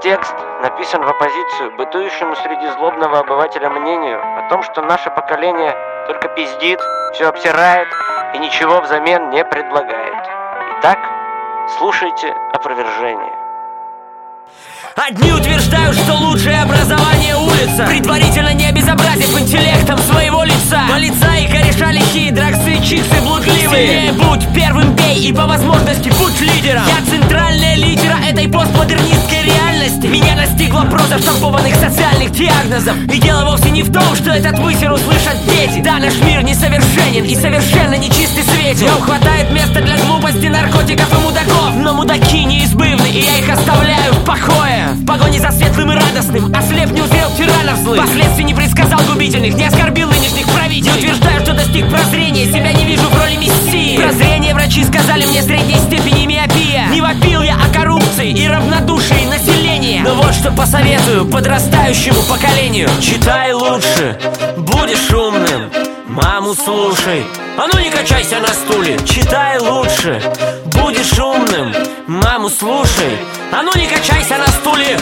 текст написан в оппозицию бытующему среди злобного обывателя мнению о том, что наше поколение только пиздит, все обсирает и ничего взамен не предлагает. Итак, слушайте опровержение. Одни утверждают, что лучшее образование улица, предварительно не обезобразив интеллектом своего лица. Полицаи, кореша лихие, драгсы, чиксы блудливые. Сильнее будь, первым бей и по возможности будь лидером. Я центральная литера этой постмодернистской реальности. Меня настигла проза штампованных социальных диагнозов. И дело вовсе не в том, что этот высер услышат дети. Да, наш мир несовершенен и совершенно нечистый светил. Но хватает места для глупости, наркотиков и мудаков. Но мудаки неизбывны, и я их оставляю в покое. В погоне за светлым и радостным ослеп, не узрел тиранов злых. Последствий не предсказал губительных, не оскорбил нынешних правителей. Утверждаю, что достиг прозрения, себя не вижу в роли мессии. Прозрение врачи сказали мне средней степени миопия. Не вопил я о коррупции и равнодушии населения. Но вот что посоветую подрастающему поколению: читай лучше, будешь умным, маму слушай. А ну не качайся на стуле. Читай лучше, будешь умным, маму слушай. А ну не качайся на стуле.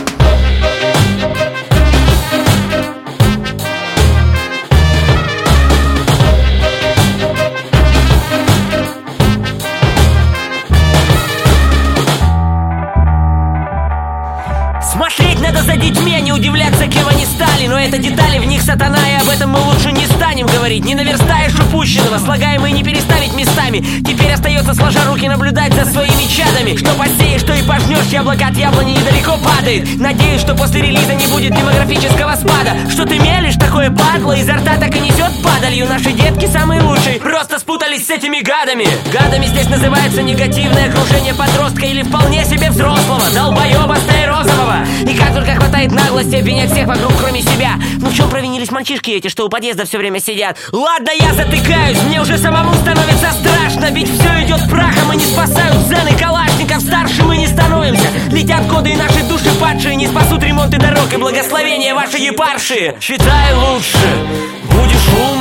Смотреть надо за детьми, а не удивляться, кем они стали. Но это детали, в них сатана, и об этом мы лучше не станем говорить. Не наверстаешь упущенного, слагаемые не переставить местами. Теперь остается, сложа руки, наблюдать за своими чадами. Что посеешь, что и пожнешь, яблоко от яблони недалеко падает. Надеюсь, что после релиза не будет демографического спада. Что ты мелешь, такое падло, изо рта так и несет падалью. Наши детки самые лучшие, просто спутались с этими гадами. Гадами здесь называется негативное окружение подростка или вполне себе взрослого долбоеба стаирозового. И как только хватает наглости обвинять всех вокруг, кроме себя. Ну в чем провинились мальчишки эти, что у подъезда все время сидят? Ладно, я затыкаюсь, мне уже самому становится страшно. Ведь все идет прахом и не спасают дзен и калашников. Старше мы не становимся, летят годы, и наши души падшие не спасут ремонты дорог и благословения ваши епарши. Читай лучше, будешь умным,